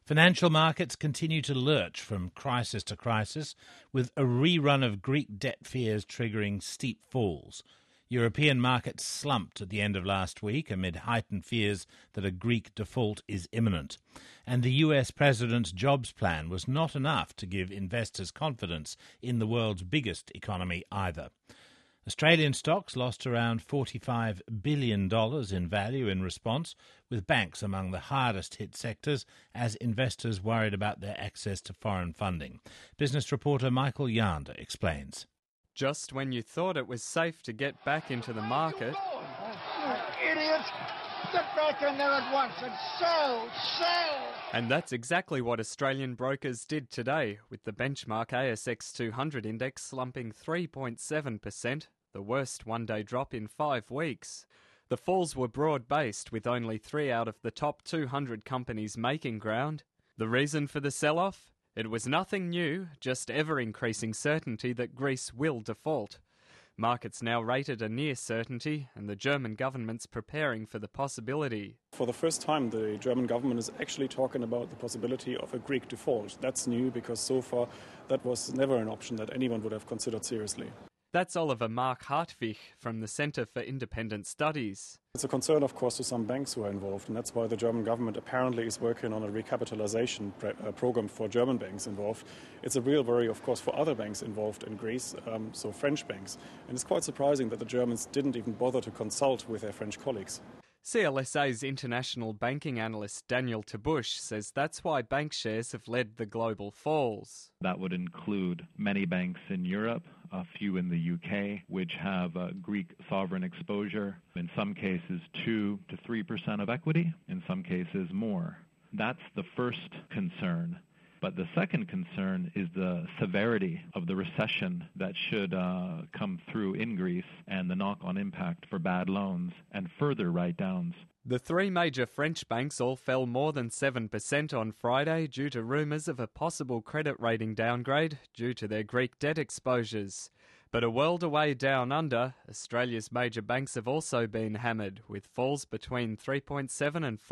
Financial markets continue to lurch from crisis to crisis, with a rerun of Greek debt fears triggering steep falls. European markets slumped at the end of last week amid heightened fears that a Greek default is imminent. And the US president's jobs plan was not enough to give investors confidence in the world's biggest economy either. Australian stocks lost around $45 billion in value in response, with banks among the hardest hit sectors as investors worried about their access to foreign funding. Business reporter Michael Yander explains. Just when you thought it was safe to get back into the market... You idiot! Get back in there at once and sell! And that's exactly what Australian brokers did today, with the benchmark ASX 200 index slumping 3.7%, the worst one-day drop in 5 weeks. The falls were broad-based, with only 3 out of the top 200 companies making ground. The reason for the sell-off? It was nothing new, just ever-increasing certainty that Greece will default. Markets now rated a near certainty, and the German government's preparing for the possibility. For the first time, the German government is actually talking about the possibility of a Greek default. That's new because so far that was never an option that anyone would have considered seriously. That's Oliver Mark Hartwig from the Centre for Independent Studies. It's a concern, of course, to some banks who are involved, and that's why the German government apparently is working on a recapitalization program for German banks involved. It's a real worry, of course, for other banks involved in Greece, so French banks. And it's quite surprising that the Germans didn't even bother to consult with their French colleagues. CLSA's international banking analyst Daniel Tabush says that's why bank shares have led the global falls. That would include many banks in Europe, a few in the UK, which have Greek sovereign exposure, in some cases 2 to 3% of equity, in some cases more. That's the first concern. But the second concern is the severity of the recession that should come through in Greece and the knock-on impact for bad loans and further write-downs. The 3 major French banks all fell more than 7% on Friday due to rumours of a possible credit rating downgrade due to their Greek debt exposures. But a world away down under, Australia's major banks have also been hammered, with falls between 3.7 and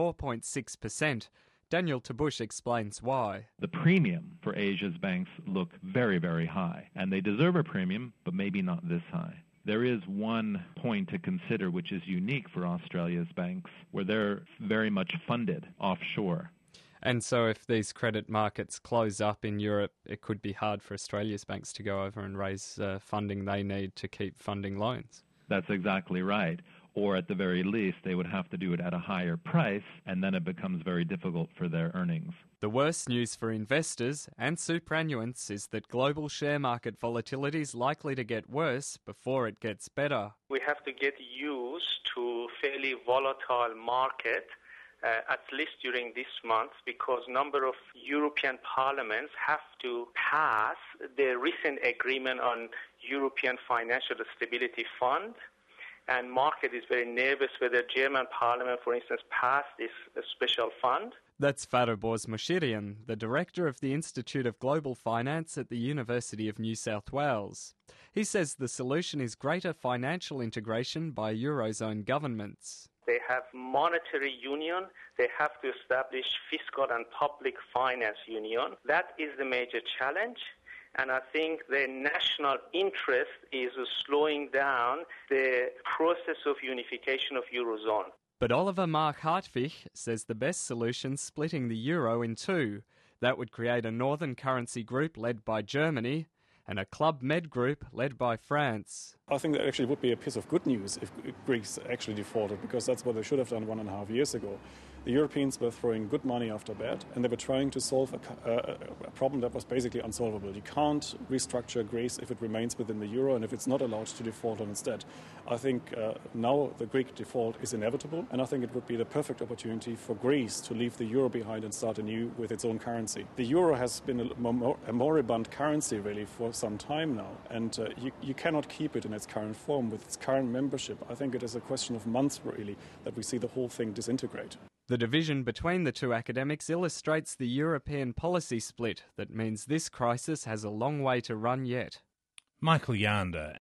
4.6%. Daniel Tabush explains why. The premium for Asia's banks look very, very high, and they deserve a premium, but maybe not this high. There is one point to consider which is unique for Australia's banks, where they're very much funded offshore. And so if these credit markets close up in Europe, it could be hard for Australia's banks to go over and raise funding they need to keep funding loans. That's exactly right. Or at the very least, they would have to do it at a higher price, and then it becomes very difficult for their earnings. The worst news for investors and superannuants is that global share market volatility is likely to get worse before it gets better. We have to get used to fairly volatile market, at least during this month, because number of European parliaments have to pass the recent agreement on European Financial Stability Fund. And market is very nervous whether German parliament, for instance, passed this special fund. That's Farabors Moshirian, the director of the Institute of Global Finance at the University of New South Wales. He says the solution is greater financial integration by Eurozone governments. They have monetary union. They have to establish fiscal and public finance union. That is the major challenge. And I think the national interest is slowing down the process of unification of Eurozone. But Oliver Mark Hartwig says the best solution is splitting the euro in 2. That would create a northern currency group led by Germany and a Club Med group led by France. I think that actually would be a piece of good news if Greece actually defaulted, because that's what they should have done 1.5 years ago. The Europeans were throwing good money after bad, and they were trying to solve a problem that was basically unsolvable. You can't restructure Greece if it remains within the euro and if it's not allowed to default on its debt. I think now the Greek default is inevitable, and I think it would be the perfect opportunity for Greece to leave the euro behind and start anew with its own currency. The euro has been a moribund currency really for some time now, and you cannot keep it in its current form with its current membership. I think it is a question of months really that we see the whole thing disintegrate. The division between the two academics illustrates the European policy split that means this crisis has a long way to run yet. Michael Yander.